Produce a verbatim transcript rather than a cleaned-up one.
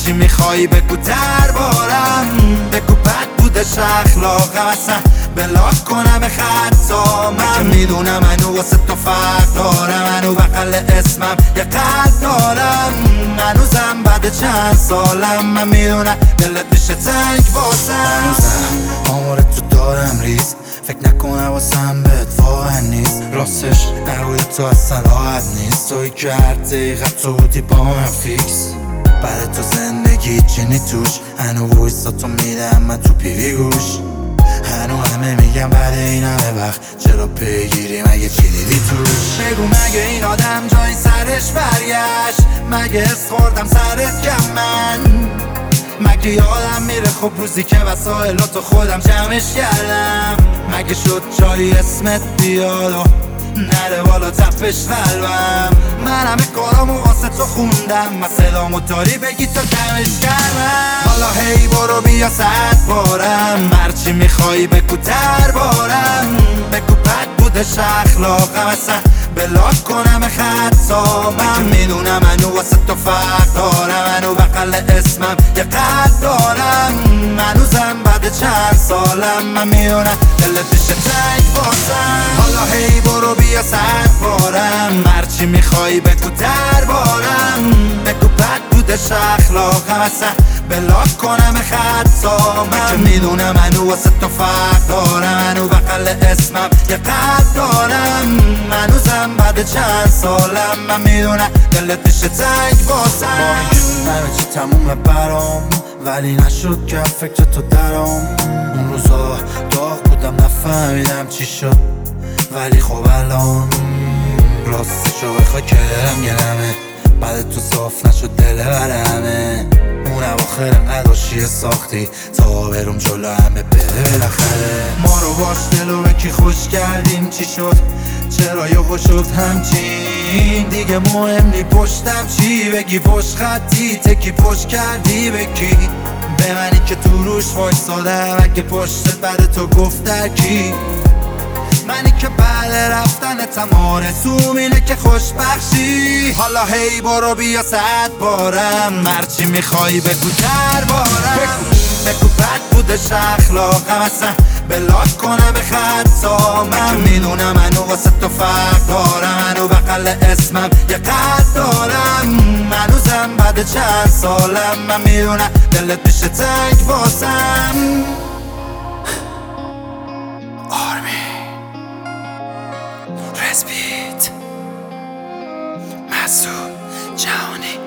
هرچی میخوای بگو دربارم، بگو بد بودش اخلاقم اصلا بلاک کنم خطامم، که میدونم منو واسه تو فرق دارم، منو بغل اسمم یه قلب دارم، هنوزم بعد چند سالم من میدونم دلت میشه تنگ واسم، هنوزم آمار تو دارم ریز، فکر نکنم واسم بهت واقع نیست، راستش نروی تو اصلا راحت نیست، توی که هر دقیقه تو بودی با من فیکس، بعد تو زندگی چینی توش، هنو وایسا تو میدم من تو پیوی گوش، هنو همه میگم بعد این همه وقت چرا پیگیری مگه چی دیدی توش، بگو مگه این آدم جای سرش برگشت، مگه اس خوردم سرت کم من، مگه یادم میره خب روزی که وسایلاتو خودم جمعش کردم، مگه شد جایی اسمت بیاد و نره بالا تپش قلبم، من همه کارامو واسه تو خوندم، مسئلامو داری بگی تا کمش کردم، حالا هی برو بیا صد بارم، هرچی میخوای بگو دربارم، بگو بد بودش اخلاقم اصلا بلاک کنم خطامم، که میدونم منو واسه تو فرق دارم، منو بغل اسمم یه قلب دارم، هنوزم بعد چند سالم من میدونم دلت میشه تنگ واسم، حالا هی برو بیا صد بارم، هرچی میخوای بگو دربارم، بگو بد بودش اخلاقم اصلا بلاک کنم خطامم، که میدونم منو واسه تو فرق دارم، منو بغل اسمم یه قلب دارم، هنوزم بعد چند سالم من میدونم دلت میشه تنگ واسم، همه چی تمومه برام ولی نشد که فکر تو درام، اون روزا داغ بودم نفهمیدم چی شد ولی خب الان راستشو بخوای که دلم گرمه، بعد تو صاف نشد دل برمه، اون اواخر نداشتی ساختی تا برم جلو همه بره بالاخره، ما رو باش دلو به کی خوش کردیم چی شد چرا یهو شد همچین، دیگه مهم نی پشتم چی بگی، پشت خطی تکی پشت کردی بکی به منی که تو روش وایسادم، اگه پشتت بعد تو گفت درکی، منی که بعد رفتنتم آرزوم اینه که خوشبخشی، حالا هی برو بیا صد بارم، هرچی میخوای بگو دربارم، بگو بد بودش اخلاقم اصلا بلاک کنم خطامم، میدونم منو واسه تو فرق دارم، منو بغل اسمم یه قلب دارم، هنوزم بعد چند سالم من میدونم دلت میشه تنگ واسم. آرمی رزبیت مسعود جهانی